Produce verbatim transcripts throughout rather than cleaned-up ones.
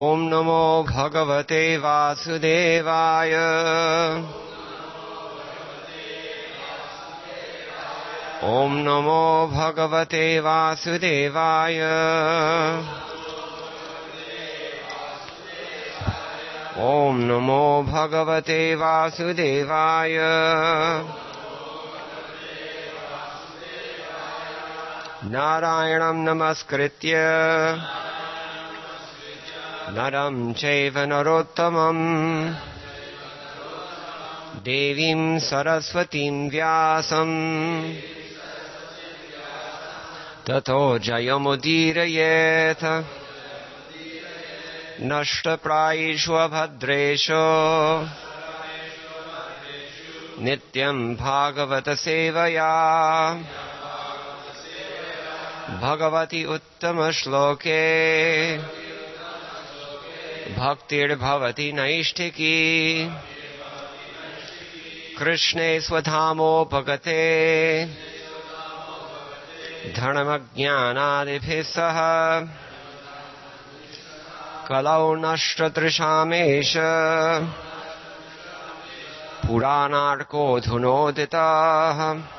ओम नमो भगवते वासुदेवाय। ओम नमो भगवते वासुदेवाय। ओम नमो भगवते वासुदेवाय। नारायणं नमस्कृत्य नरं चैव नरोत्तमं देवीं सरस्वतीं व्यासं ततो जयमुदीरयेत्। नष्टप्रायेषु अभद्रेषु नित्यं भागवत सेवया भगवति उत्तमश्लोके भक्तिर्भवति नैष्ठिकी। कृष्णे स्वधामोपगते धर्मज्ञानादिभिः सह कलौ नष्टतृषामेष पुराणार्कोऽधुनोदितः।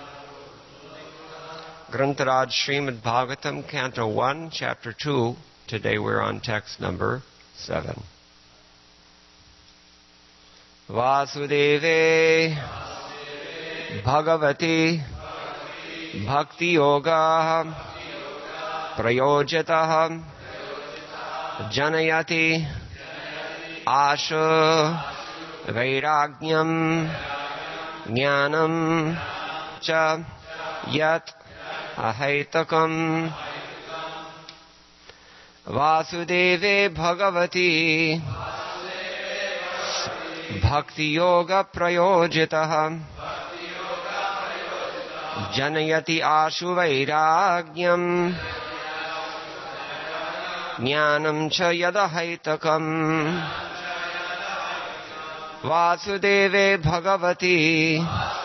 Grantaraj Srimad Bhagavatam, Canto one, Chapter two. Today we're on text number seven. Vasudeve Bhagavati Bhakti Yoga Prayojatah Janayati Ashu Vairagnyam Jnanam Cha Yat Ahaitakam. Vasudeve Bhagavati Bhakti Yoga Prayojitah Janayati Ashu Vairagnyam Jnanam Cha Yadahaitakam. Vasudeve Bhagavati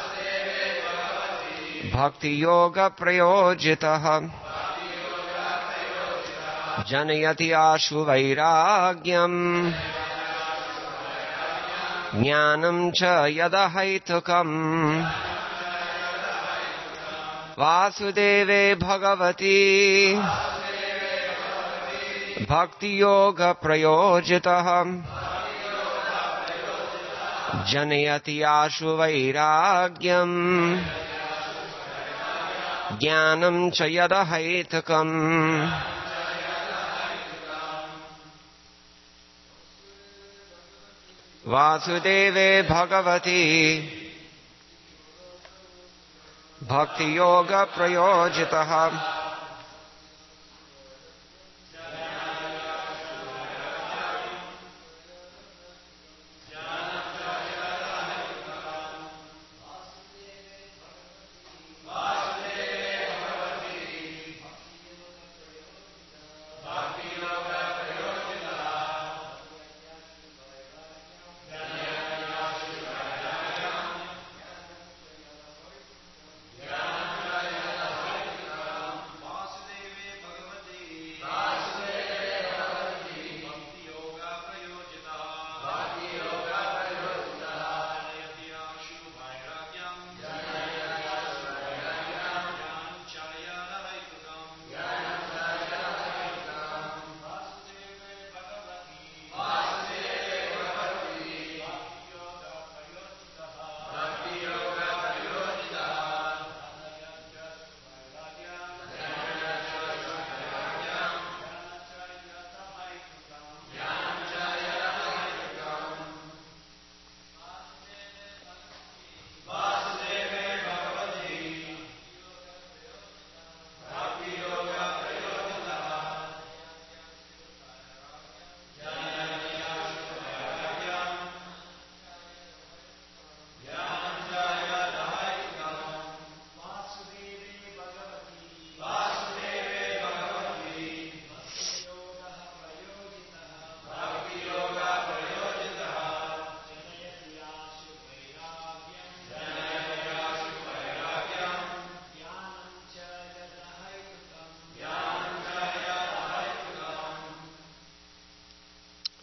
Bhakti Yoga Prayojitah Janayati Ashu Vairagyam Jnanam Cha Yadahaitakam. Vasudeve Bhagavati Bhakti Yoga Prayojitah Janayati Ashu Vairagyam Jnanam Cha Yadahaitakam. Vasudeve Bhagavati Bhakti Yoga Prayojitah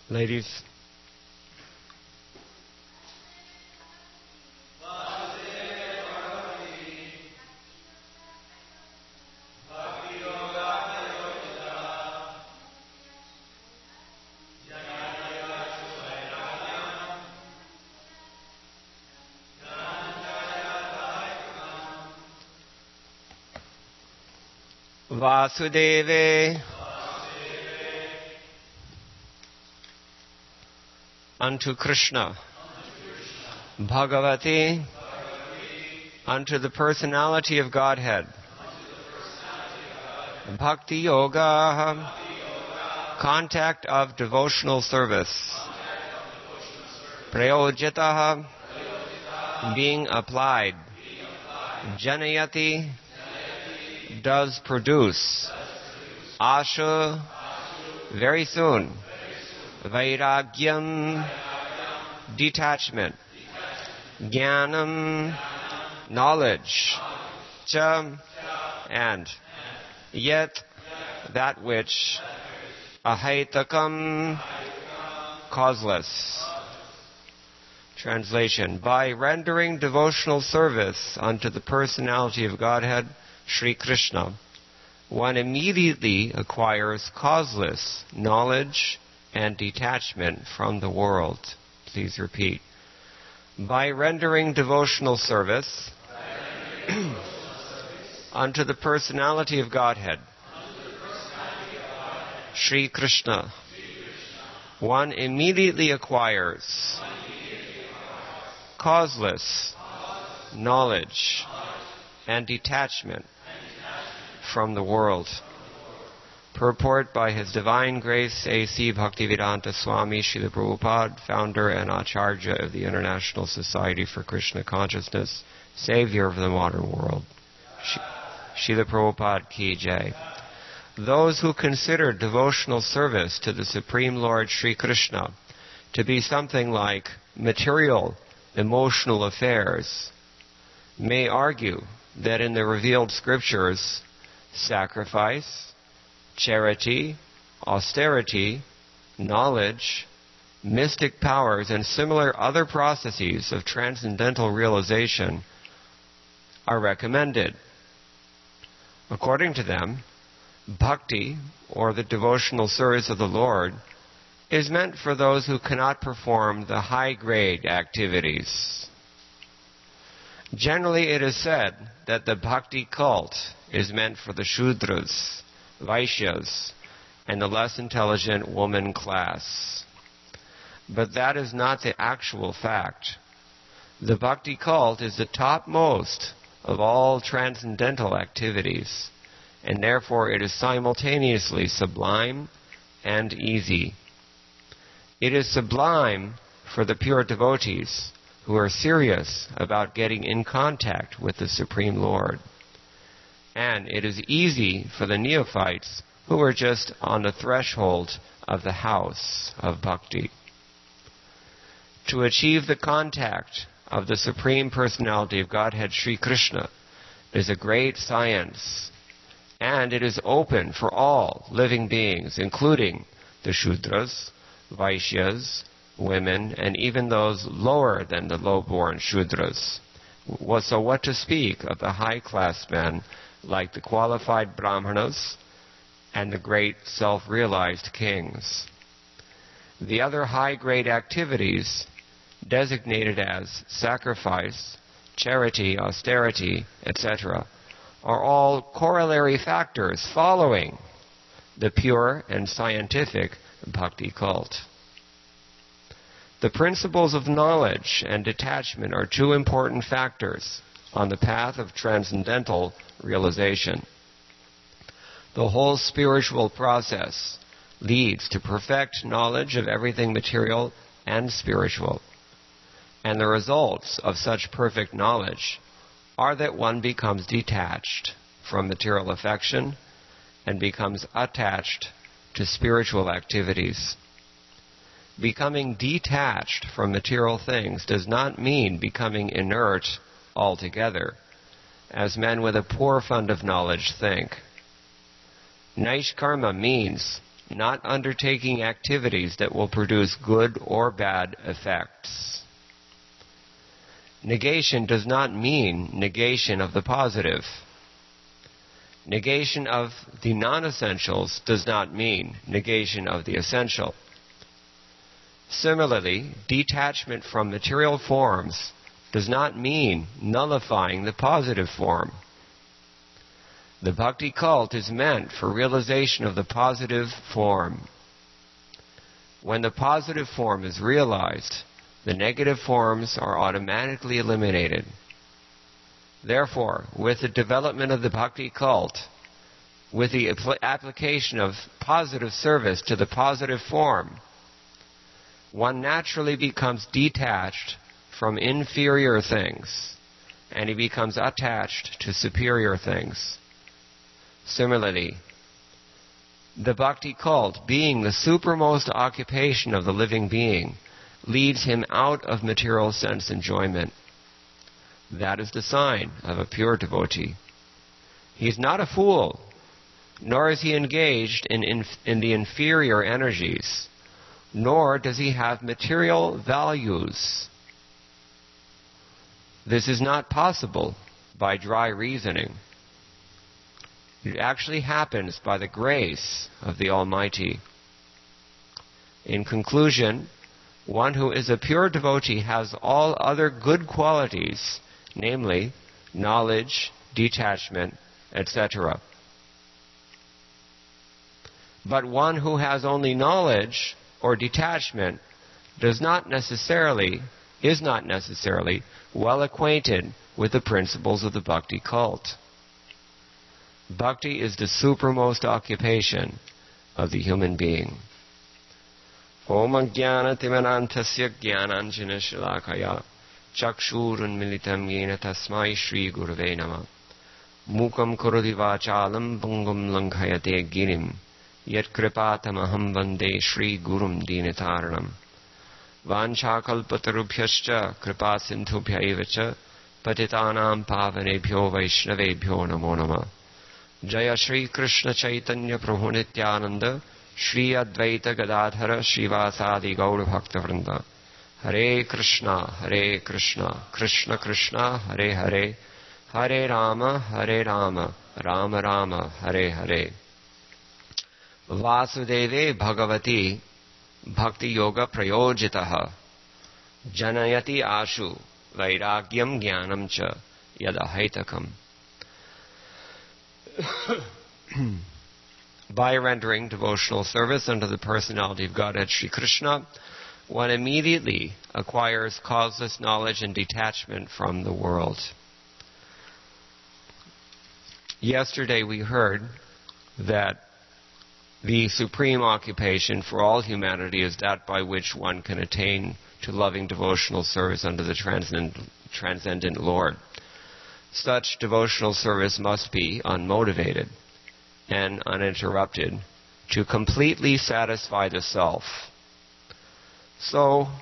Ladies. Vasudeve, unto Krishna, Bhagavati, unto the personality of Godhead, Bhakti Yoga, contact of devotional service, Prayojitaha, being applied, Janayati, does produce, Ashu, very soon, Vairagyam, detachment, Jnanam, knowledge, Cha, and yet that which, Ahaitakam, causeless. Translation: by rendering devotional service unto the personality of Godhead, Sri Krishna, one immediately acquires causeless knowledge and detachment from the world. Please repeat. By rendering devotional service unto the personality of Godhead, Sri Krishna, one immediately acquires causeless knowledge and detachment from the world. Purport by His Divine Grace A C Bhaktivedanta Swami Srila Prabhupada, founder and Acharya of the International Society for Krishna Consciousness, Savior of the modern world. Srila Prabhupada Ki Jai. Those who consider devotional service to the Supreme Lord Sri Krishna to be something like material, emotional affairs may argue that in the revealed scriptures, sacrifice, charity, austerity, knowledge, mystic powers, and similar other processes of transcendental realization are recommended. According to them, bhakti, or the devotional service of the Lord, is meant for those who cannot perform the high-grade activities. Generally, it is said that the bhakti cult is meant for the Shudras, Vaishyas, and the less intelligent woman class. But that is not the actual fact. The bhakti cult is the topmost of all transcendental activities, and therefore it is simultaneously sublime and easy. It is sublime for the pure devotees who are serious about getting in contact with the Supreme Lord. And it is easy for the neophytes who are just on the threshold of the house of bhakti. To achieve the contact of the Supreme Personality of Godhead, Sri Krishna, is a great science, and it is open for all living beings, including the Shudras, Vaishyas, women, and even those lower than the low-born Shudras. So what to speak of the high-class men like the qualified Brahmanas and the great self-realized kings? The other high-grade activities, designated as sacrifice, charity, austerity, et cetera, are all corollary factors following the pure and scientific bhakti cult. The principles of knowledge and detachment are two important factors on the path of transcendental realization. The whole spiritual process leads to perfect knowledge of everything material and spiritual. And the results of such perfect knowledge are that one becomes detached from material affection and becomes attached to spiritual activities. Becoming detached from material things does not mean becoming inert altogether, as men with a poor fund of knowledge think. Naishkarma means not undertaking activities that will produce good or bad effects. Negation does not mean negation of the positive. Negation of the non-essentials does not mean negation of the essential. Similarly, detachment from material forms does not mean nullifying the positive form. The bhakti cult is meant for realization of the positive form. When the positive form is realized, the negative forms are automatically eliminated. Therefore, with the development of the bhakti cult, with the apl- application of positive service to the positive form, one naturally becomes detached from inferior things, and he becomes attached to superior things. Similarly, the bhakti cult, being the supermost occupation of the living being, leads him out of material sense enjoyment. That is the sign of a pure devotee. He is not a fool, nor is he engaged in, in, in the inferior energies, nor does he have material values. This is not possible by dry reasoning. It actually happens by the grace of the Almighty. In conclusion, one who is a pure devotee has all other good qualities, namely knowledge, detachment, et cetera. But one who has only knowledge or detachment does not necessarily, is not necessarily well acquainted with the principles of the bhakti cult. Bhakti is the supermost occupation of the human being. Om Jnana Timanantasya Jnananjana Shalakaya Chakshurun Militam Yena Tasmai Shri Gurave Nama Mukam Karoti Vachalam Bungam Langhayate Girim Yat Kripatamaham Vande Shri Gurum Dinataranam Vanchakalpatarubhyascha Kripa Sindhubhyaevacha Patitanam Pavanebhyo Vaishnavebhyo Namo Nama Jaya Shri Krishna Chaitanya Prabhu Nityananda Shri Advaita Gadadhara Srivasadi Gaura Bhakta Vrinda Hare Krishna Hare Krishna Krishna Krishna Hare Hare Hare Rama Hare Rama Rama Rama Hare Hare Vasudeve Bhagavati Bhakti Yoga Prayojitaha Janayati Ashu Vairagyam Jnanam Cha Yadahaitakam. By rendering devotional service unto the personality of Godhead Sri Krishna, one immediately acquires causeless knowledge and detachment from the world. Yesterday we heard that the supreme occupation for all humanity is that by which one can attain to loving devotional service unto the transcendent, transcendent Lord. Such devotional service must be unmotivated and uninterrupted to completely satisfy the self. So,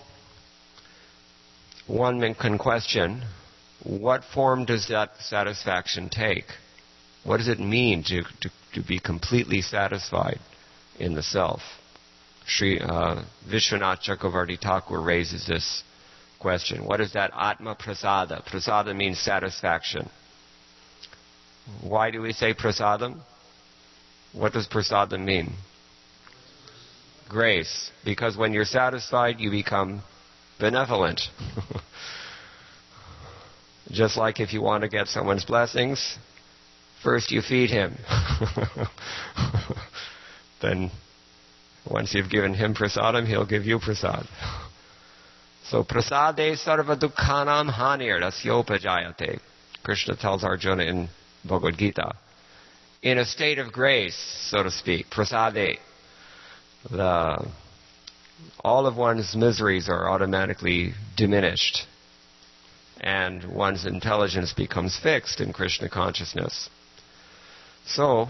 one can question, what form does that satisfaction take? What does it mean to, to, to be completely satisfied in the self? Sri uh, Vishwanath Chakravarti Thakur raises this question. What is that Atma Prasada? Prasada means satisfaction. Why do we say prasadam? What does prasadam mean? Grace. Because when you're satisfied, you become benevolent. Just like if you want to get someone's blessings, first you feed him. Then, once you've given him prasadam, he'll give you prasad. So, prasade sarva dukkhanam hanir asyopajayate. Krishna tells Arjuna in Bhagavad Gita. In a state of grace, so to speak, prasade, the, all of one's miseries are automatically diminished, and one's intelligence becomes fixed in Krishna consciousness. So,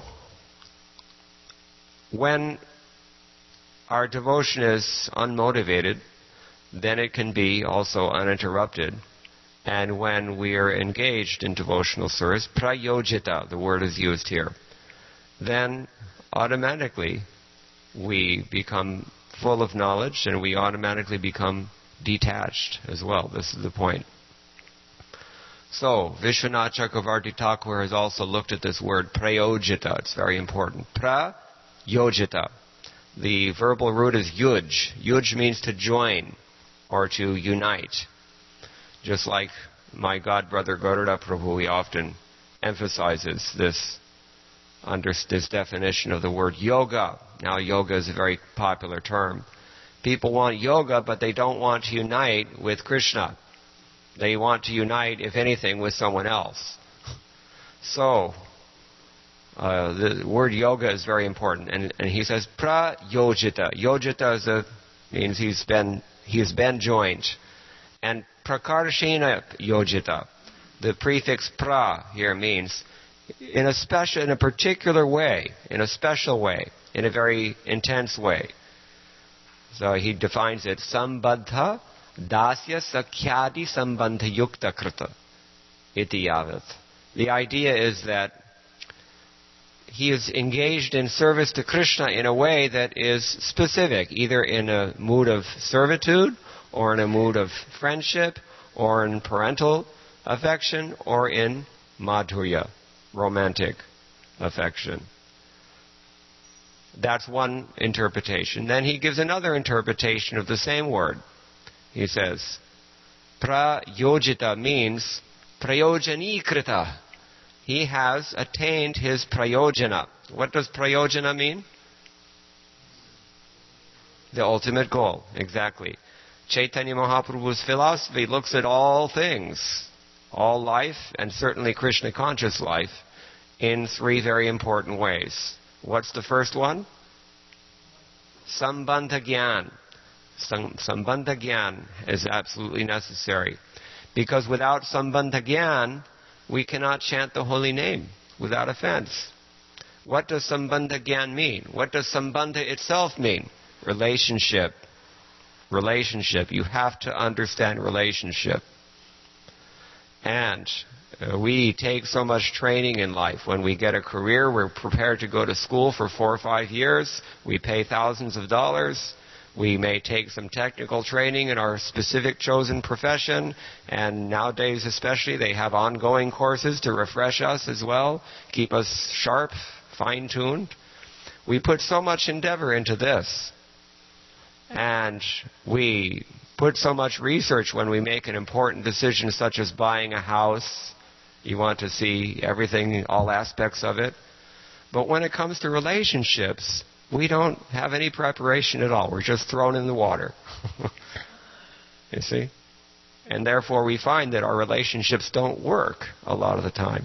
when our devotion is unmotivated, then it can be also uninterrupted. And when we are engaged in devotional service, prayojita, the word is used here, then automatically we become full of knowledge and we automatically become detached as well. This is the point. So, Vishwanath Chakravarti Thakur has also looked at this word prayojita. It's very important. Prayojita. The verbal root is yuj. Yuj means to join or to unite. Just like my god brother Garuda Prabhu, he often emphasizes this under this definition of the word yoga. Now, yoga is a very popular term. People want yoga, but they don't want to unite with Krishna. They want to unite, if anything, with someone else. So, uh, the word yoga is very important. And, and he says, pra-yojita. Yojita is a, means he's been, he's been joined. And prakarshena yojita. The prefix pra here means in a special, in a particular way, in a special way, in a very intense way. So he defines it, sambandha dasya sakhyadi sambandha yukta krita iti yavat. The idea is that he is engaged in service to Krishna in a way that is specific, either in a mood of servitude, or in a mood of friendship, or in parental affection, or in madhurya, romantic affection. That's one interpretation. Then he gives another interpretation of the same word. He says, prayojita means prayojanikrita. He has attained his prayojana. What does prayojana mean? The ultimate goal, exactly. Chaitanya Mahaprabhu's philosophy looks at all things, all life, and certainly Krishna conscious life, in three very important ways. What's the first one? Sambandha Gyan. Sambandha Gyan is absolutely necessary. Because without Sambandha Gyan, we cannot chant the holy name without offense. What does Sambandha Gyan mean? What does Sambandha itself mean? Relationship. Relationship. You have to understand relationship. And uh, we take so much training in life. When we get a career, we're prepared to go to school for four or five years. We pay thousands of dollars. We may take some technical training in our specific chosen profession, and nowadays especially they have ongoing courses to refresh us as well, keep us sharp, fine-tuned. We put so much endeavor into this, and we put so much research when we make an important decision such as buying a house. You want to see everything, all aspects of it. But when it comes to relationships, we don't have any preparation at all. We're just thrown in the water. You see? And therefore we find that our relationships don't work a lot of the time.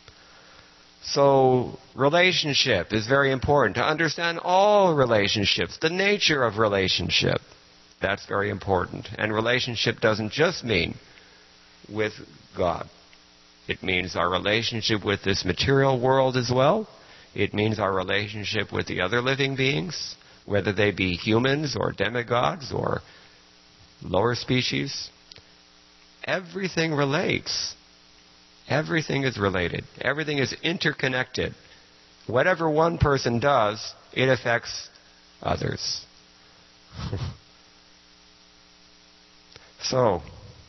So relationship is very important. To understand all relationships, the nature of relationship, that's very important. And relationship doesn't just mean with God. It means our relationship with this material world as well. It means our relationship with the other living beings, whether they be humans or demigods or lower species. Everything relates. Everything is related. Everything is interconnected. Whatever one person does, it affects others. So,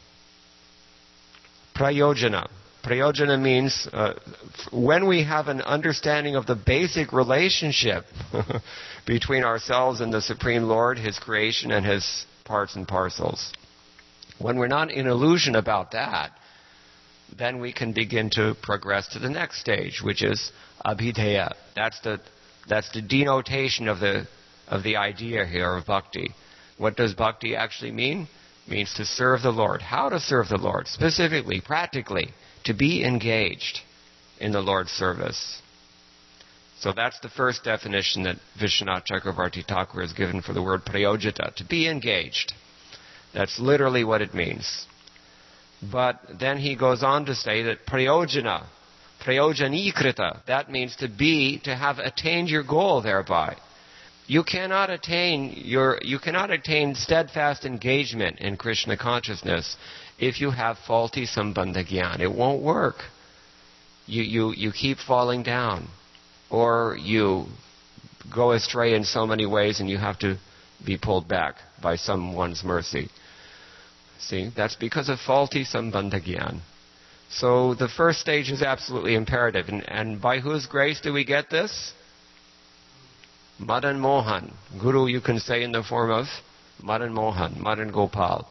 prayojana. Prayojana means uh, when we have an understanding of the basic relationship between ourselves and the Supreme Lord, His creation, and His parts and parcels. When we're not in illusion about that, then we can begin to progress to the next stage, which is abhidheya. That's the that's the denotation of the of the idea here of bhakti. What does bhakti actually mean? It means to serve the Lord. How to serve the Lord? Specifically, practically, to be engaged in the Lord's service. So that's the first definition that Vishwanath Chakravarti Thakur has given for the word prayojita, to be engaged. That's literally what it means. But then he goes on to say that prayojana, prayojanikrita, that means to be, to have attained your goal thereby. You cannot attain your, you cannot attain steadfast engagement in Krishna consciousness if you have faulty sambandha gyan. It won't work. You, you, you keep falling down. Or you go astray in so many ways and you have to be pulled back by someone's mercy. See, that's because of faulty sambandha gyan. So the first stage is absolutely imperative. And, and by whose grace do we get this? Madan Mohan. Guru, you can say in the form of Madan Mohan, Madan Gopal.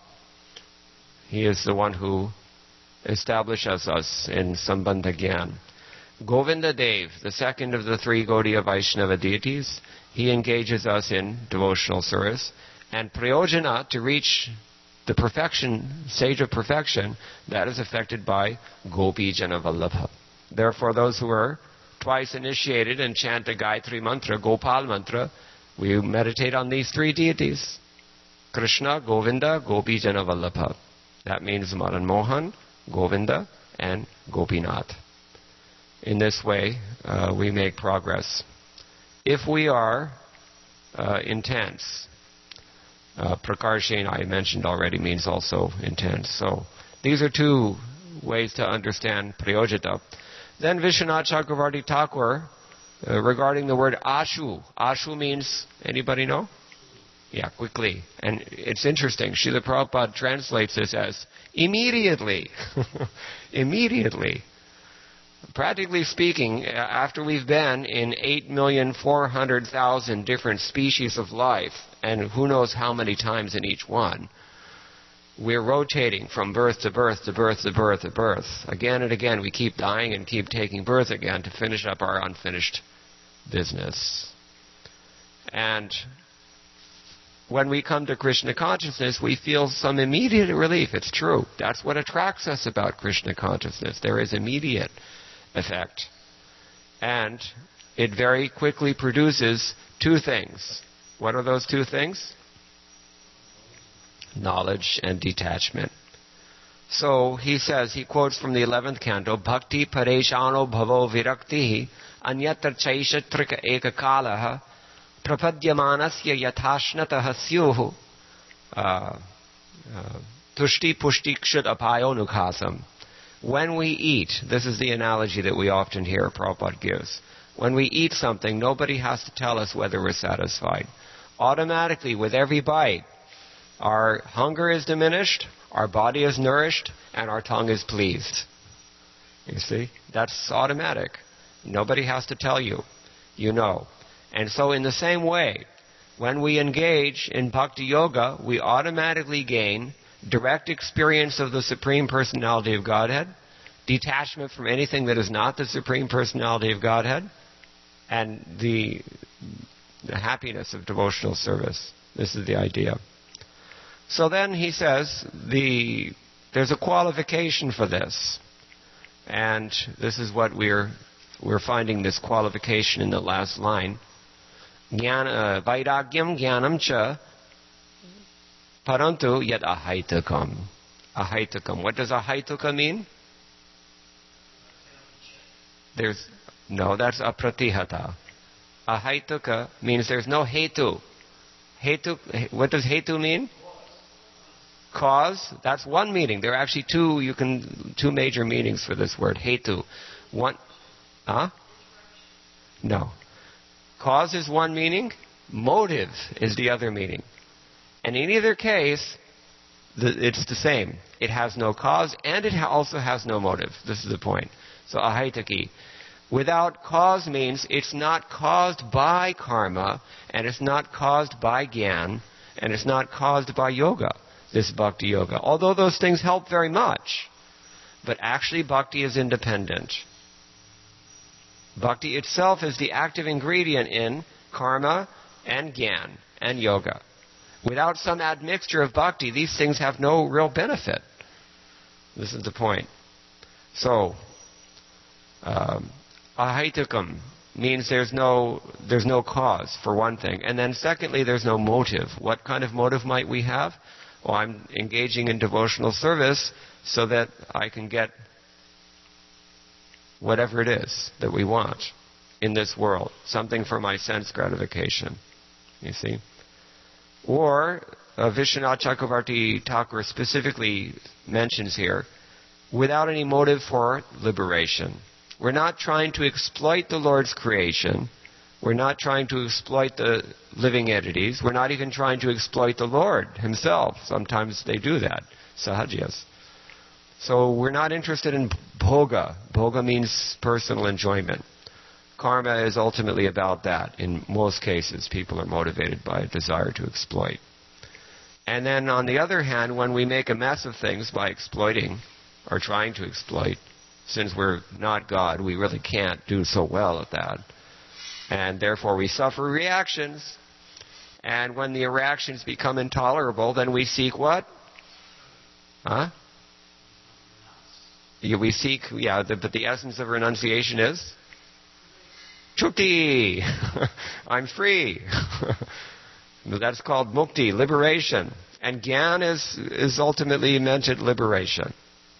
He is the one who establishes us in Sambandha Gyan. Govinda Dev, the second of the three Gaudiya Vaishnava deities, he engages us in devotional service. And Prayojana, to reach the perfection, stage of perfection, that is affected by Gopi Jana Vallabha. Therefore, those who are twice initiated and chant the Gayatri Mantra, Gopal Mantra, we meditate on these three deities. Krishna, Govinda, Gopi Jana Vallabha. That means Madan Mohan, Govinda, and Gopinath. In this way, uh, we make progress. If we are uh, intense, uh, Prakarshin, I mentioned already, means also intense. So these are two ways to understand Prayojita. Then Vishwanath Chakravarti Thakur, uh, regarding the word Ashu. Ashu means, anybody know? Yeah, quickly. And it's interesting. Srila Prabhupada translates this as immediately. Immediately. Practically speaking, after we've been in eight million four hundred thousand different species of life, and who knows how many times in each one, we're rotating from birth to birth to birth to birth to birth. Again and again, we keep dying and keep taking birth again to finish up our unfinished business. And when we come to Krishna consciousness, we feel some immediate relief. It's true. That's what attracts us about Krishna consciousness. There is immediate effect. And it very quickly produces two things. What are those two things? Knowledge and detachment. So he says, he quotes from the eleventh canto, Bhakti pareshano bhavo viraktihi anyatra chaishatrika ekakalaha prapadyamanasya yathashnatah syuhu tushti pushti kshut apayo nukhasam. When we eat, this is the analogy that we often hear Prabhupada gives. When we eat something, nobody has to tell us whether we're satisfied. Automatically, with every bite, our hunger is diminished, our body is nourished, and our tongue is pleased. You see? That's automatic. Nobody has to tell you. You know. And so in the same way, when we engage in Bhakti Yoga, we automatically gain direct experience of the Supreme Personality of Godhead, detachment from anything that is not the Supreme Personality of Godhead, and the, the happiness of devotional service. This is the idea. So then he says, the there's a qualification for this. And this is what we're we're finding, this qualification in the last line. Jnana, Vairagyam jnanam cha parantu yat ahaitakam. Ahaitakam. What does ahaitika mean? There's no, that's apratihata. Ahaituka means there's no hetu. Hetu, what does hetu mean? Cause. That's one meaning. There are actually two. You can two major meanings for this word hetu. One, huh? No. Cause is one meaning. Motive is the other meaning. And in either case, the, it's the same. It has no cause, and it ha- also has no motive. This is the point. So ahaitaki. Without cause means it's not caused by karma, and it's not caused by gyan, and it's not caused by yoga, this bhakti yoga. Although those things help very much, but actually bhakti is independent. Bhakti itself is the active ingredient in karma and gyan and yoga. Without some admixture of bhakti, these things have no real benefit. This is the point. So, um, ahaitukam means there's no there's no cause, for one thing. And then secondly, there's no motive. What kind of motive might we have? Well, I'm engaging in devotional service so that I can get whatever it is that we want in this world. Something for my sense gratification. You see? Or, uh, Vishwanath Chakravarti Thakur specifically mentions here, without any motive for liberation. We're not trying to exploit the Lord's creation We're not trying to exploit the living entities. We're not even trying to exploit the Lord himself. Sometimes they do that, sahajas. So we're not interested in bhoga. Bhoga means personal enjoyment. Karma is ultimately about that. In most cases, people are motivated by a desire to exploit. And then on the other hand, when we make a mess of things by exploiting or trying to exploit, since we're not God, we really can't do so well at that. And therefore we suffer reactions. And when the reactions become intolerable, then we seek what? Huh? Yeah, we seek, yeah, the, but the essence of renunciation is? Chukti! I'm free. That's called mukti, liberation. And gyan is, is ultimately meant at liberation.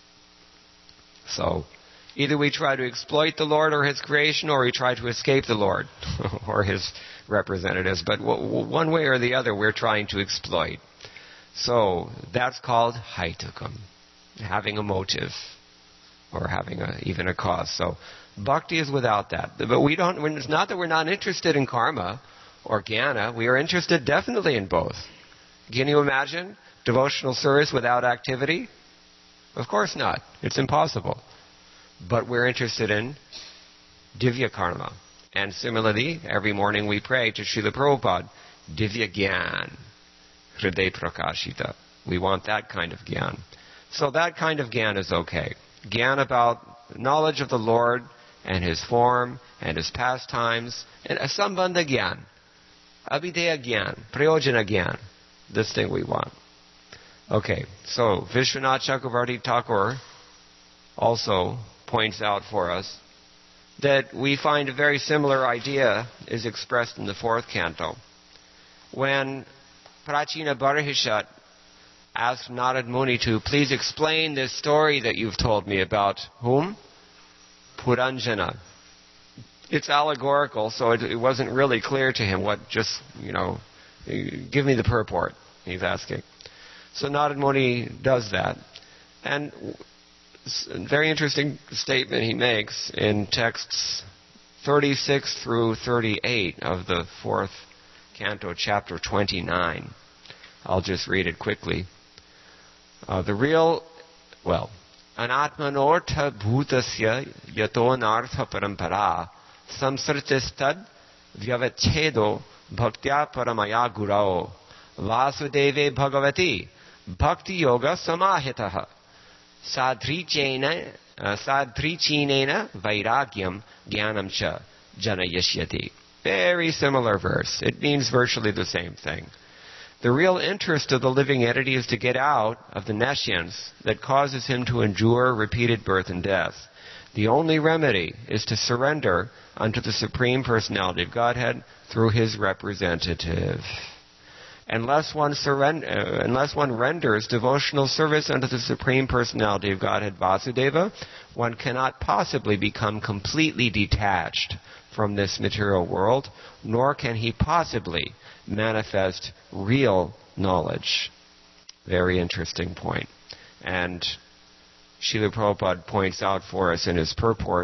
So, either we try to exploit the Lord or His creation, or we try to escape the Lord or His representatives. But w- one way or the other, we're trying to exploit. So, that's called haitukam, having a motive, or having a, even a cause. So, bhakti is without that. But we don't. It's not that we're not interested in karma or jnana. We are interested definitely in both. Can you imagine devotional service without activity? Of course not. It's impossible. But we're interested in divya karma. And similarly, every morning we pray to Srila Prabhupada, divya gyan, hriday prakashita. We want that kind of gyan. So that kind of gyan is okay. Gyan about knowledge of the Lord and His form and His pastimes, and a sambandha gyan, abhideya gyan, prayojana gyan. This thing we want. Okay, so Vishwanath Chakravarti Thakur also points out for us that we find a very similar idea is expressed in the fourth canto. When Prachina Barahishat asked Narad Muni to please explain this story that you've told me about whom? Puranjana. It's allegorical, so it, it wasn't really clear to him what just, you know, give me the purport, he's asking. So Narad Muni does that. And a very interesting statement he makes in texts thirty-six through thirty-eight of the fourth canto, chapter twenty-nine. I'll just read it quickly. Uh, the real, well, anatmanortha bhutasya yato nartha parampara samsritistad vyavachedo bhaktya paramaya gurao vasudeve bhagavati bhakti yoga samahitaha sadhrichena sadhrichinena vairagyam jnanam cha janayashyati. Very similar verse. It means virtually the same thing. The real interest of the living entity is to get out of the nescience that causes him to endure repeated birth and death. The only remedy is to surrender unto the Supreme Personality of Godhead through His representative. Unless one, surrender, uh, unless one renders devotional service unto the Supreme Personality of Godhead, Vasudeva, one cannot possibly become completely detached from this material world, nor can he possibly manifest real knowledge. Very interesting point. And Srila Prabhupada points out for us in his purport,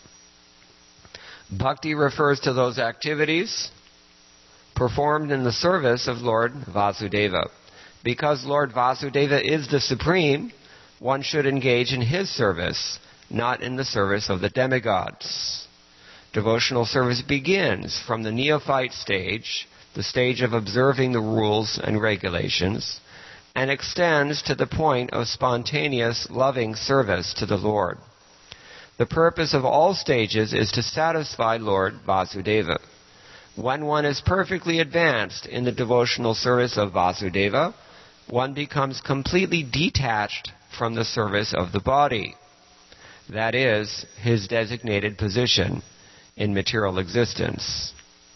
bhakti refers to those activities performed in the service of Lord Vasudeva. Because Lord Vasudeva is the Supreme, one should engage in His service, not in the service of the demigods. Devotional service begins from the neophyte stage, the stage of observing the rules and regulations, and extends to the point of spontaneous, loving service to the Lord. The purpose of all stages is to satisfy Lord Vasudeva. When one is perfectly advanced in the devotional service of Vasudeva, one becomes completely detached from the service of the body. That is, his designated position in material existence.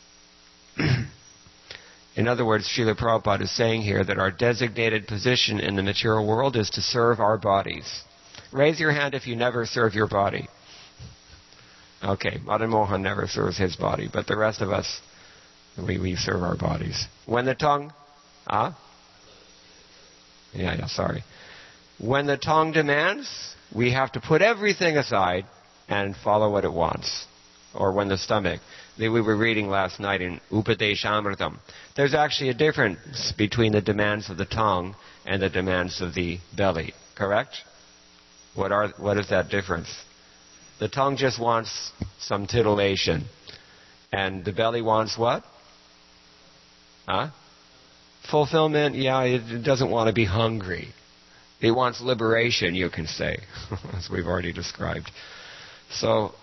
In other words, Srila Prabhupada is saying here that our designated position in the material world is to serve our bodies. Raise your hand if you never serve your body. Okay, Madan Mohan never serves his body, but the rest of us, we, we serve our bodies. When the tongue... Ah? Yeah, yeah, sorry. When the tongue demands, we have to put everything aside and follow what it wants. or when the stomach. We were reading last night in Upadeshamritam. There's actually a difference between the demands of the tongue and the demands of the belly. Correct? What are what is that difference? The tongue just wants some titillation. And the belly wants what? Huh? Fulfillment, yeah, it doesn't want to be hungry. It wants liberation, you can say, as we've already described. So,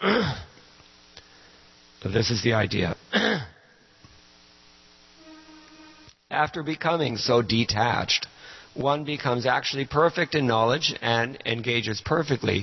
this is the idea. After becoming so detached, one becomes actually perfect in knowledge and engages perfectly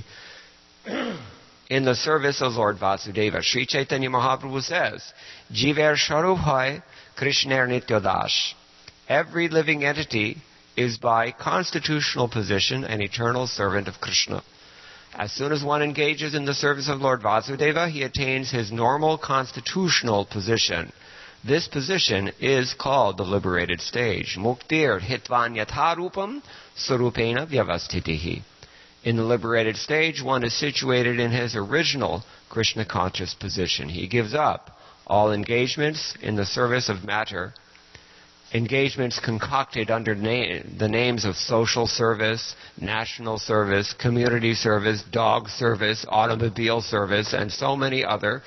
in the service of Lord Vasudeva. Sri Chaitanya Mahaprabhu says, Jiver Sharubhai Krishner Nityodash. Every living entity is by constitutional position an eternal servant of Krishna. As soon as one engages in the service of Lord Vasudeva, he attains his normal constitutional position. This position is called the liberated stage. Muktir hitvan yatharupam sarupena vyavastitihi. In the liberated stage, one is situated in his original Krishna-conscious position. He gives up all engagements in the service of matter, engagements concocted under na- the names of social service, national service, community service, dog service, automobile service, and so many other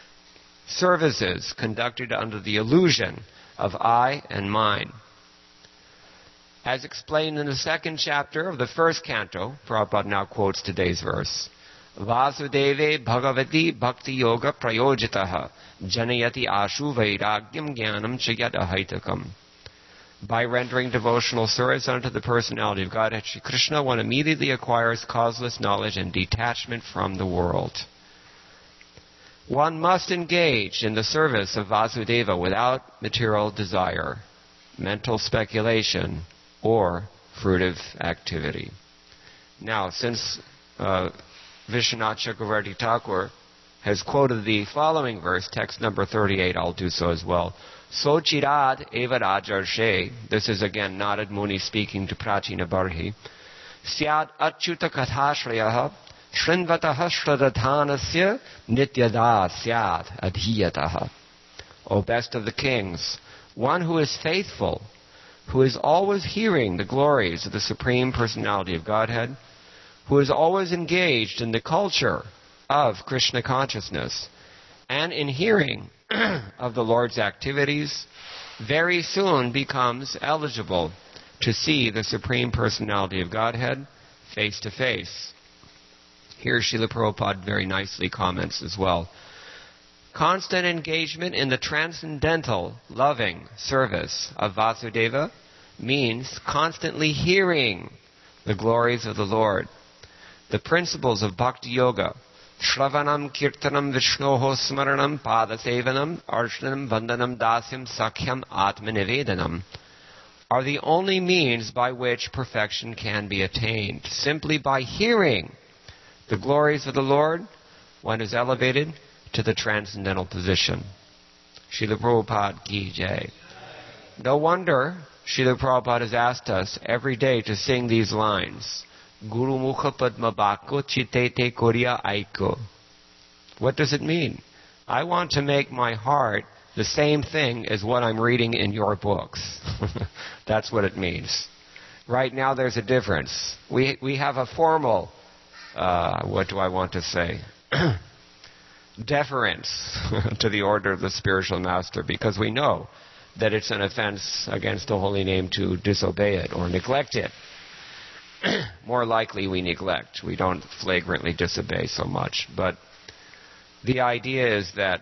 services conducted under the illusion of I and mine. As explained in the second chapter of the first canto, Prabhupada now quotes today's verse, Vasudeve Bhagavati Bhakti Yoga Prayojitaha Janayati Ashu Vairagyam Jnanam Chayat Ahaitakam. By rendering devotional service unto the personality of Godhead Shri Krishna, one immediately acquires causeless knowledge and detachment from the world. One must engage in the service of Vasudeva without material desire, mental speculation, or fruitive activity. Now, since uh, Vishwanath Chakravarti Thakur has quoted the following verse, text number thirty-eight, I'll do so as well. So chirad eva rajarshe, this is again Narad Muni speaking to Prachina Barhi, syad achyuta kathashrayaha shrinvataha shradathanasya nityada syad adhiyataha. O best of the kings, one who is faithful, who is always hearing the glories of the Supreme Personality of Godhead, who is always engaged in the culture of Krishna consciousness, and in hearing of the Lord's activities, very soon becomes eligible to see the Supreme Personality of Godhead face to face. Here Srila Prabhupada very nicely comments as well. Constant engagement in the transcendental, loving service of Vasudeva means constantly hearing the glories of the Lord. The principles of Bhakti Yoga, Shravanam, Kirtanam, Vishnoho, Smaranam, Padasevanam, Archanam, Vandanam, Dasyam, Sakhyam, Atmanivedanam, are the only means by which perfection can be attained. Simply by hearing the glories of the Lord, one is elevated to the transcendental position. Srila Prabhupada Ki Jai. No wonder Srila Prabhupada has asked us every day to sing these lines. Guru Mukha Padma Bhakko Chitete Korya Aiko. What does it mean? I want to make my heart the same thing as what I'm reading in your books. That's what it means. Right now there's a difference. We we have a formal, uh, what do I want to say? deference to the order of the spiritual master, because we know that it's an offense against the holy name to disobey it or neglect it. More likely we neglect. We don't flagrantly disobey so much. But the idea is that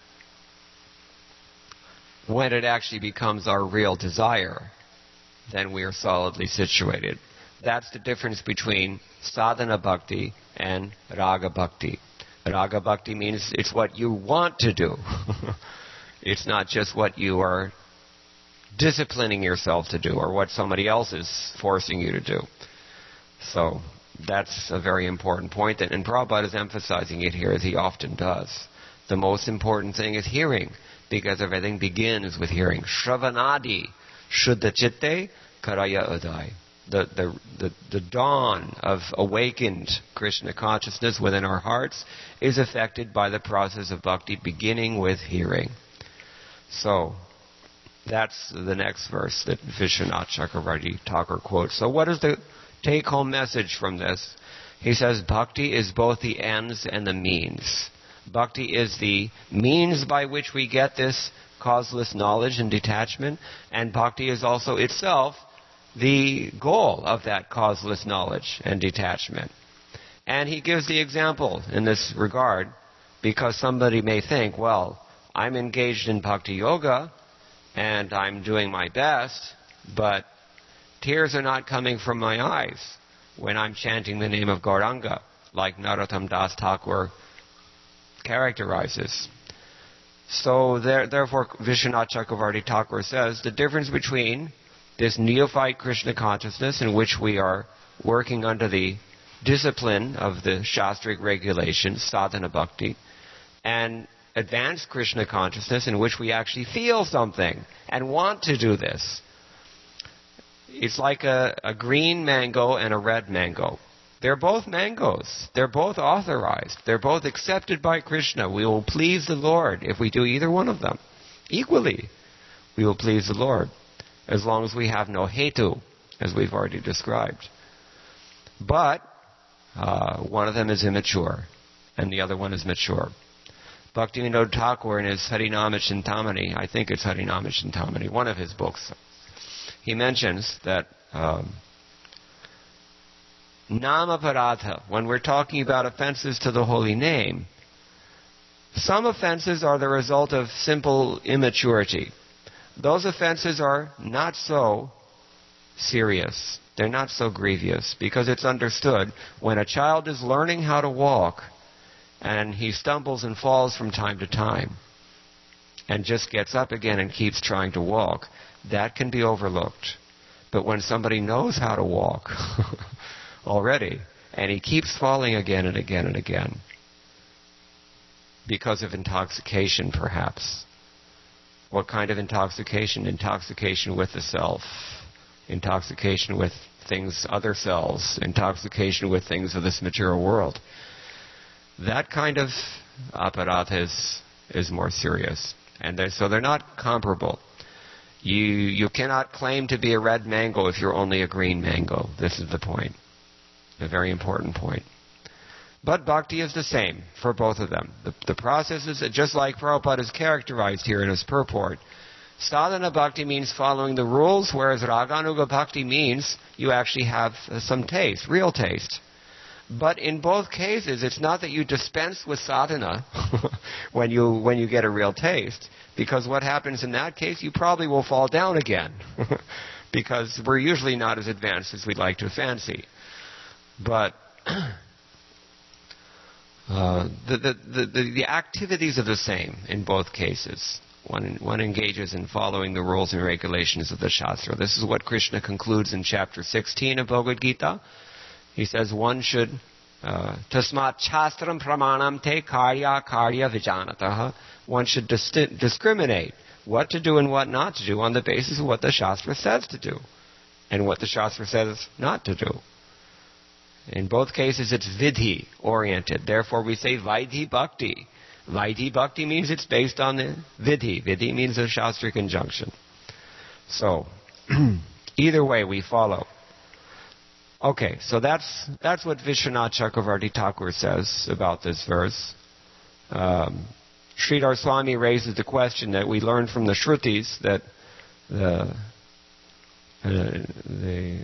when it actually becomes our real desire, then we are solidly situated. That's the difference between sadhana bhakti and raga bhakti. Raga bhakti means it's what you want to do. It's not just what you are disciplining yourself to do or what somebody else is forcing you to do. So that's a very important point, and, and Prabhupada is emphasizing it here as he often does. The most important thing is hearing, because everything begins with hearing. Shravanadi, Shuddha Chitte, Karaya Udai. the, the, the, the dawn of awakened Krishna consciousness within our hearts is affected by the process of bhakti, beginning with hearing. So, that's the next verse that Vishwanath Chakravarti Thakur quotes. So what is the take-home message from this? He says, bhakti is both the ends and the means. Bhakti is the means by which we get this causeless knowledge and detachment, and bhakti is also itself the goal of that causeless knowledge and detachment. And he gives the example in this regard, because somebody may think, well, I'm engaged in bhakti yoga, and I'm doing my best, but tears are not coming from my eyes when I'm chanting the name of Gauranga, like Narottam Das Thakur characterizes. So there, therefore, Vishwanath Chakravarti Thakur says the difference between this neophyte Krishna consciousness in which we are working under the discipline of the Shastric regulations, sadhana bhakti, and advanced Krishna consciousness in which we actually feel something and want to do this. It's like a, a green mango and a red mango. They're both mangoes. They're both authorized. They're both accepted by Krishna. We will please the Lord if we do either one of them. Equally, we will please the Lord, as long as we have no hetu, as we've already described. But uh, one of them is immature, and the other one is mature. Bhaktivinoda Thakur in his Harinama Chintamani, I think it's Harinama Chintamani, one of his books, he mentions that um, Nama Paradha, when we're talking about offenses to the holy name, some offenses are the result of simple immaturity. Those offenses are not so serious. They're not so grievous, because it's understood when a child is learning how to walk, and he stumbles and falls from time to time, and just gets up again and keeps trying to walk, that can be overlooked. But when somebody knows how to walk already, and he keeps falling again and again and again, because of intoxication perhaps. What kind of intoxication? Intoxication with the self. Intoxication with things, other selves. Intoxication with things of this material world. That kind of aparadha is, is more serious. And they're, so they're not comparable. You, you cannot claim to be a red mango if you're only a green mango. This is the point. A very important point. But bhakti is the same for both of them. The, the process is just like Prabhupada is characterized here in his purport. Sadhana bhakti means following the rules, whereas raganuga bhakti means you actually have uh, some taste, real taste. But in both cases, it's not that you dispense with sadhana when you when you get a real taste, because what happens in that case, you probably will fall down again, because we're usually not as advanced as we'd like to fancy. But uh, the, the, the, the, the activities are the same in both cases. One, one engages in following the rules and regulations of the Shastra. This is what Krishna concludes in chapter sixteen of Bhagavad Gita. He says one should, tasmat shastram pramanam te karya karya vijanatah. One should dis- discriminate what to do and what not to do on the basis of what the Shastra says to do and what the Shastra says not to do. In both cases, it's vidhi oriented. Therefore, we say vaidhi bhakti. Vaidhi bhakti means it's based on the vidhi. Vidhi means a Shastric injunction. So, either way, we follow. Okay, so that's that's what Vishwanath Chakravarti Thakur says about this verse. Um, Sridhar Swami raises the question that we learned from the Shrutis that the, uh, the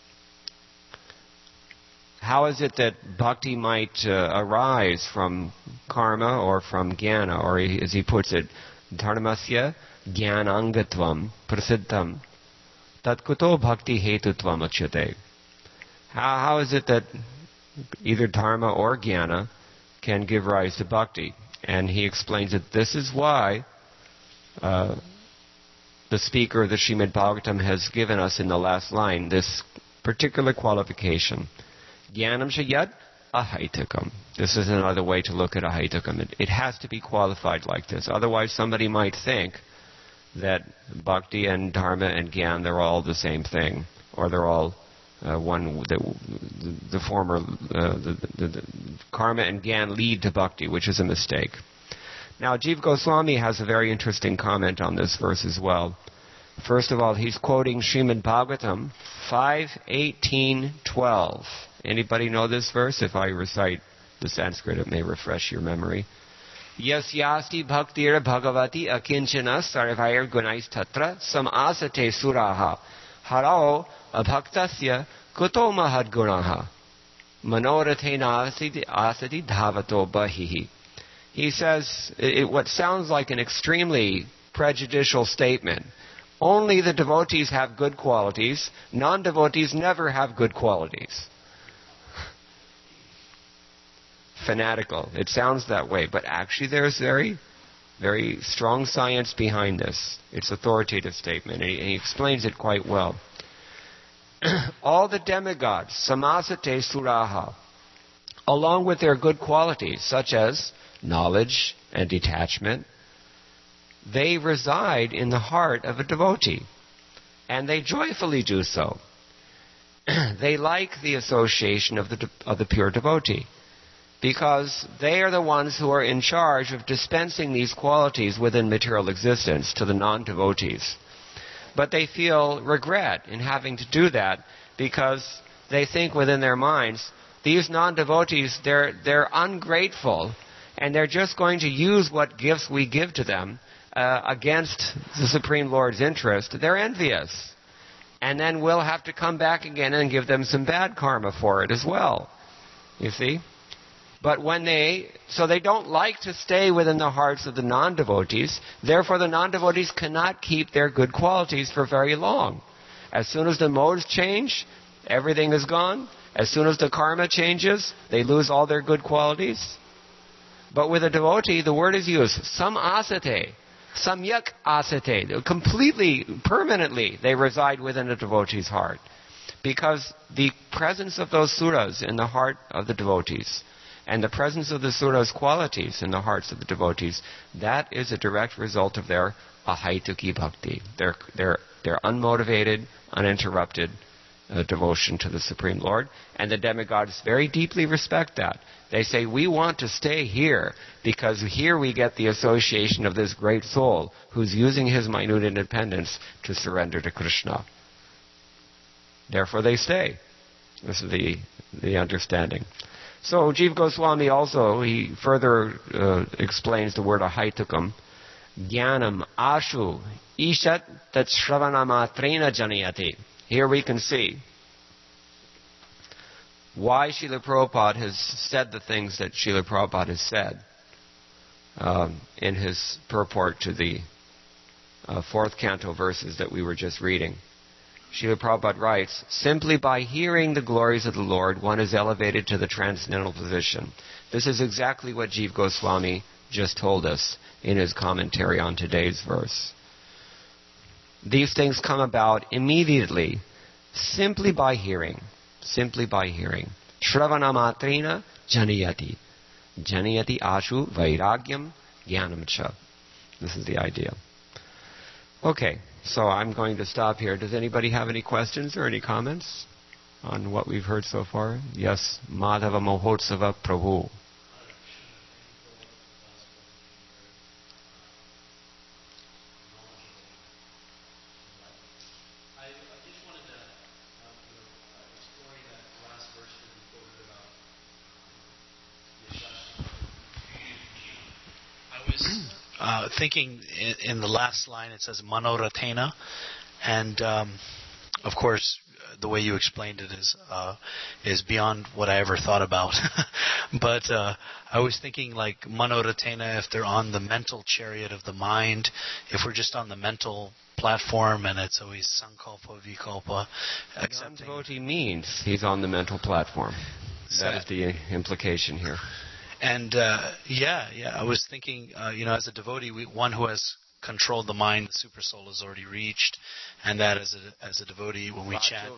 how is it that bhakti might uh, arise from karma or from jnana, or he, as he puts it, dharmasya jnanangatvam prasiddham tatkuto bhakti hetutvam achyate. How, how is it that either dharma or jnana can give rise to bhakti? And he explains that this is why uh, the speaker of the Srimad Bhagavatam has given us in the last line this particular qualification. Jnanam shayat ahaitakam. This is another way to look at ahaitakam. It, it has to be qualified like this. Otherwise somebody might think that bhakti and dharma and jnana, they're all the same thing. Or they're all Uh, one, the, the former, uh, the, the, the karma and gyan lead to bhakti, which is a mistake. Now, Jiva Goswami has a very interesting comment on this verse as well. First of all, he's quoting Srimad Bhagavatam five eighteen twelve. Anybody know this verse? If I recite the Sanskrit, it may refresh your memory. Yasyasti bhaktir bhagavati akinchana sarvair gunais tatra samasate suraha harao abhaktasya kuto mahad gunaha manorathena asati dhavato bahihi. He says it, what sounds like an extremely prejudicial statement. Only the devotees have good qualities. Non-devotees never have good qualities. Fanatical. It sounds that way, but actually there's very, very strong science behind this. It's an authoritative statement, and he, and he explains it quite well. All the demigods, samasate suraha, along with their good qualities, such as knowledge and detachment, they reside in the heart of a devotee, and they joyfully do so. They like the association of the of the pure devotee, because they are the ones who are in charge of dispensing these qualities within material existence to the non-devotees. But they feel regret in having to do that, because they think within their minds, these non-devotees, they're they're ungrateful, and they're just going to use what gifts we give to them uh, against the Supreme Lord's interest. They're envious. And then we'll have to come back again and give them some bad karma for it as well. You see? But when they, so they don't like to stay within the hearts of the non-devotees. Therefore, the non-devotees cannot keep their good qualities for very long. As soon as the modes change, everything is gone. As soon as the karma changes, they lose all their good qualities. But with a devotee, the word is used, sam asate, samyak asate. Completely, permanently, they reside within a devotee's heart. Because the presence of those suras in the heart of the devotees, and the presence of the sura's qualities in the hearts of the devotees, that is a direct result of their ahaituki bhakti, their, their, their unmotivated, uninterrupted uh, devotion to the Supreme Lord. And the demigods very deeply respect that. They say, we want to stay here because here we get the association of this great soul who's using his minute independence to surrender to Krishna. Therefore they stay. This is the, the understanding. So Jiva Goswami also, he further uh, explains the word ahaitukam. Jnanam ashu ishat tat shravanamatrena janayati. Here we can see why Srila Prabhupada has said the things that Srila Prabhupada has said um, in his purport to the uh, fourth canto verses that we were just reading. Srila Prabhupada writes, simply by hearing the glories of the Lord, one is elevated to the transcendental position. This is exactly what Jiva Goswami just told us in his commentary on today's verse. These things come about immediately, simply by hearing. Simply by hearing. Shravana matrina janayati. Janayati ashu vairagyam jnanam cha. This is the idea. Okay, so I'm going to stop here. Does anybody have any questions or any comments on what we've heard so far? Yes, Madhava Mohotsava Prabhu. Uh, thinking in, in the last line it says manoratena, and um, of course the way you explained it is uh, is beyond what I ever thought about. But uh, I was thinking like manoratena, if they're on the mental chariot of the mind, if we're just on the mental platform and it's always sankalpa vikalpa, accepting. Non-devotee means he's on the mental platform. That is the implication here. And uh, yeah, yeah, I was thinking, uh, you know, as a devotee, we, one who has controlled the mind, the super soul has already reached, and that as a as a devotee, when we chant,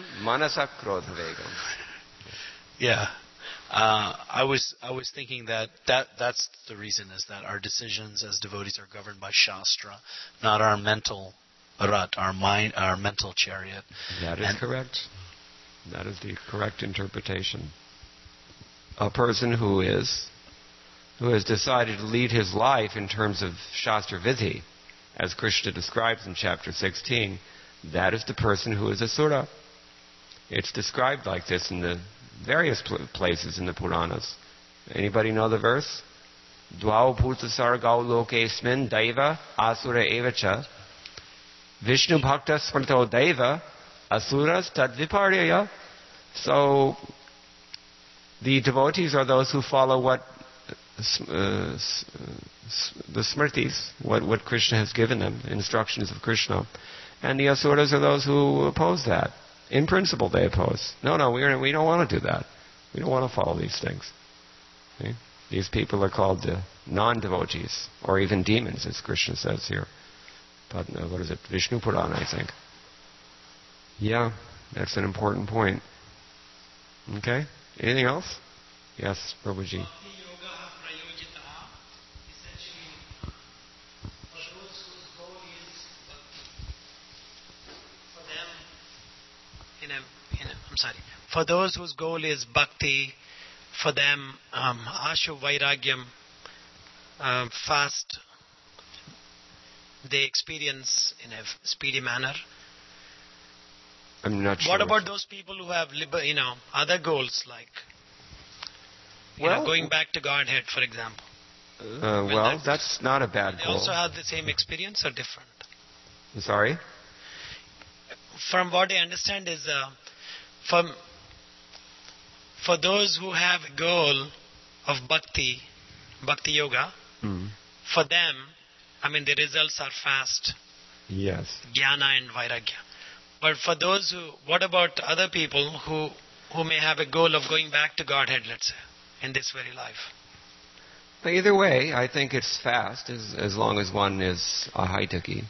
yeah, uh, I was I was thinking that, that that's the reason, is that our decisions as devotees are governed by Shastra, not our mental rat, our mind, our mental chariot. That is and, correct. That is the correct interpretation. A person who is, who has decided to lead his life in terms of Shastra Vidhi, as Krishna describes in chapter sixteen, that is the person who is Asura. It's described like this in the various pl- places in the Puranas. Anybody know the verse? Dvau bhuta sargau lokesmin daiva asura evacha Vishnu bhakta smrto daiva asuras tadviparyaya. So, the devotees are those who follow what uh, the smritis, what, what Krishna has given them, the instructions of Krishna. And the asuras are those who oppose that. In principle, they oppose. No, no, we, are, we don't want to do that. We don't want to follow these things. Okay? These people are called uh, non-devotees, or even demons, as Krishna says here. But, uh, what is it? Vishnu Purana, I think. Yeah, that's an important point. Okay? Anything else? Yes, Prabhuji. In a, in a, I'm sorry. For those whose goal is bhakti, for them, um, ashu vairagyam, um, fast, they experience in a speedy manner. I'm not sure. What about those people who have, liber, you know, other goals like, you well, know, going back to Godhead, for example? Uh, well, that, that's not a bad they goal. They also have the same experience or different? I'm sorry? From what I understand is, uh, from, for those who have a goal of bhakti, bhakti yoga, mm. for them, I mean, the results are fast. Yes. Jnana and vairagya. But for those who, what about other people who who may have a goal of going back to Godhead, let's say, in this very life? Either way, I think it's fast, as, as long as one is a haitaki.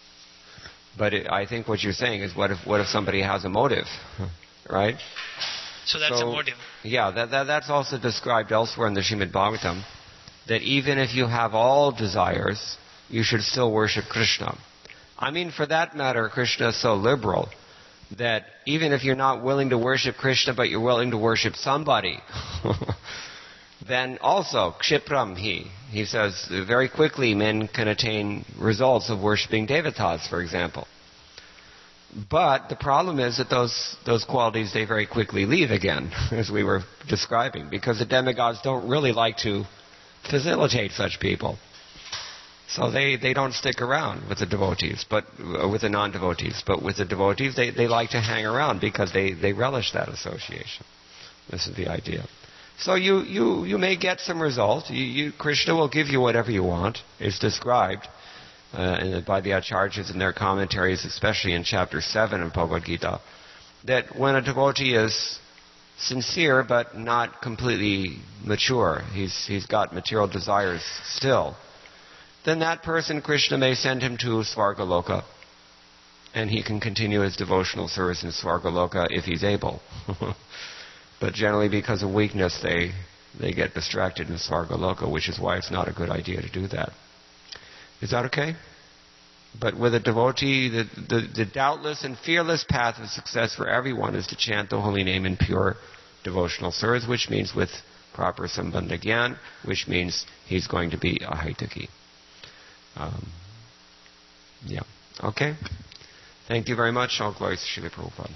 But it, I think what you're saying is, what if what if somebody has a motive, right? So that's so, a motive. Yeah, that, that that's also described elsewhere in the Srimad Bhagavatam, that even if you have all desires, you should still worship Krishna. I mean, for that matter, Krishna is so liberal that even if you're not willing to worship Krishna, but you're willing to worship somebody, then also, kshipram hi. He says, very quickly men can attain results of worshipping devatas, for example. But the problem is that those, those qualities, they very quickly leave again, as we were describing, because the demigods don't really like to facilitate such people. So they, they don't stick around with the devotees, but uh, with the non-devotees. But with the devotees, they, they like to hang around because they, they relish that association. This is the idea. So you, you, you may get some result. You, you, Krishna will give you whatever you want. It's described uh, by the acharyas in their commentaries, especially in chapter seven of Bhagavad Gita, that when a devotee is sincere but not completely mature, he's, he's got material desires still, then that person, Krishna may send him to Svargaloka, and he can continue his devotional service in Svargaloka if he's able. But generally, because of weakness, they they get distracted in Svargaloka, which is why it's not a good idea to do that. Is that okay? But with a devotee, the, the, the doubtless and fearless path of success for everyone is to chant the holy name in pure devotional service, which means with proper sambandha gyan, which means he's going to be a haitaki. Um, yeah. Okay. Thank you very much. All glories to Srila Prabhupada.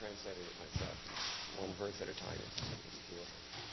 translated it myself, one verse at a time.